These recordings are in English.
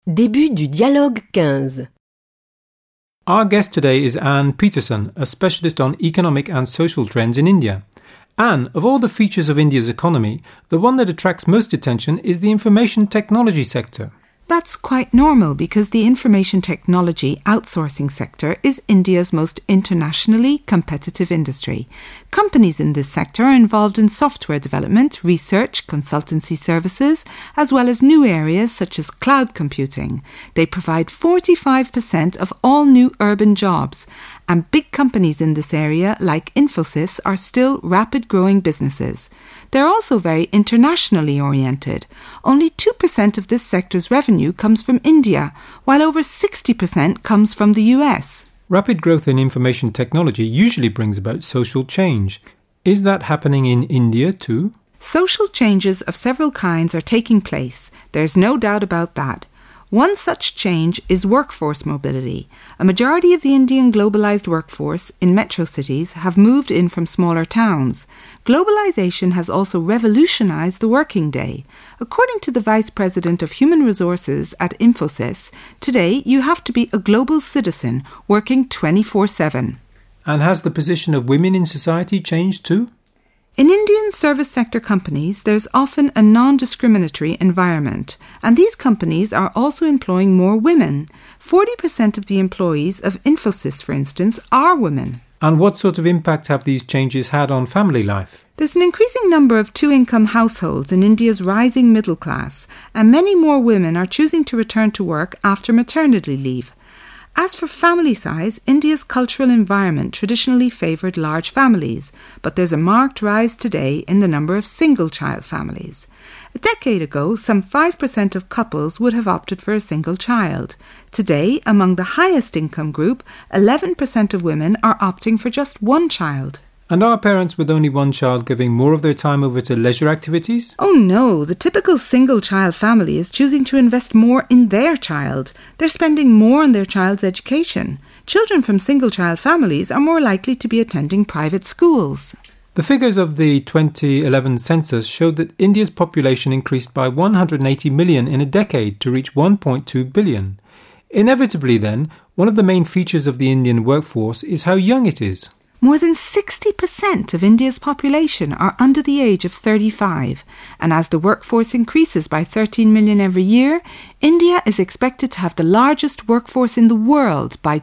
Début du dialogue 15. Our guest today is Anne Peterson, a specialist on economic and social trends in India. Anne, of all the features of India's economy, the one that attracts most attention is the information technology sector. That's quite normal because the information technology outsourcing sector is India's most internationally competitive industry. Companies in this sector are involved in software development, research, consultancy services, as well as new areas such as cloud computing. They provide 45% of all new urban jobs, and big companies in this area like Infosys are still rapid growing businesses. They're also very internationally oriented. Only 2% of this sector's revenue comes from India, while over 60% comes from the US. Rapid growth in information technology usually brings about social change. Is that happening in India too? Social changes of several kinds are taking place. There's no doubt about that. One such change is workforce mobility. A majority of the Indian globalized workforce in metro cities have moved in from smaller towns. Globalization has also revolutionized the working day. According to the Vice President of Human Resources at Infosys, today you have to be a global citizen working 24/7. And has the position of women in society changed too? In Indian service sector companies, there's often a non-discriminatory environment, and these companies are also employing more women. 40% of the employees of Infosys, for instance, are women. And what sort of impact have these changes had on family life? There's an increasing number of two-income households in India's rising middle class, and many more women are choosing to return to work after maternity leave. As for family size, India's cultural environment traditionally favoured large families, but there's a marked rise today in the number of single-child families. A decade ago, some 5% of couples would have opted for a single child. Today, among the highest income group, 11% of women are opting for just one child. And are parents with only one child giving more of their time over to leisure activities? Oh no, the typical single-child family is choosing to invest more in their child. They're spending more on their child's education. Children from single-child families are more likely to be attending private schools. The figures of the 2011 census showed that India's population increased by 180 million in a decade to reach 1.2 billion. Inevitably then, one of the main features of the Indian workforce is how young it is. More than 60% of India's population are under the age of 35, and as the workforce increases by 13 million every year, India is expected to have the largest workforce in the world by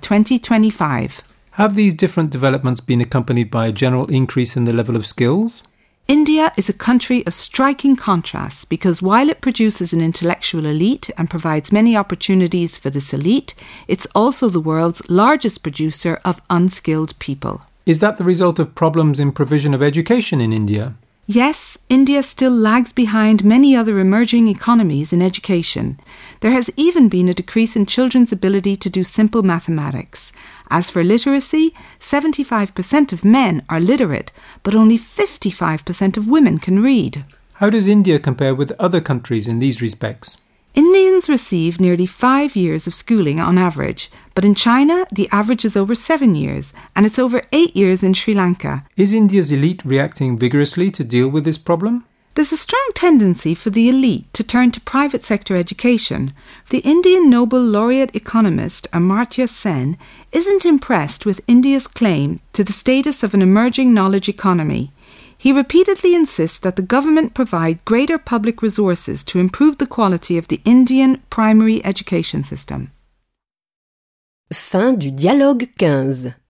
2025. Have these different developments been accompanied by a general increase in the level of skills? India is a country of striking contrasts because while it produces an intellectual elite and provides many opportunities for this elite, it's also the world's largest producer of unskilled people. Is that the result of problems in provision of education in India? Yes, India still lags behind many other emerging economies in education. There has even been a decrease in children's ability to do simple mathematics. As for literacy, 75% of men are literate, but only 55% of women can read. How does India compare with other countries in these respects? Indians receive nearly 5 years of schooling on average, but in China the average is over 7 years, and it's over 8 years in Sri Lanka. Is India's elite reacting vigorously to deal with this problem? There's a strong tendency for the elite to turn to private sector education. The Indian Nobel laureate economist Amartya Sen isn't impressed with India's claim to the status of an emerging knowledge economy. He repeatedly insists that the government provide greater public resources to improve the quality of the Indian primary education system. Fin du dialogue 15.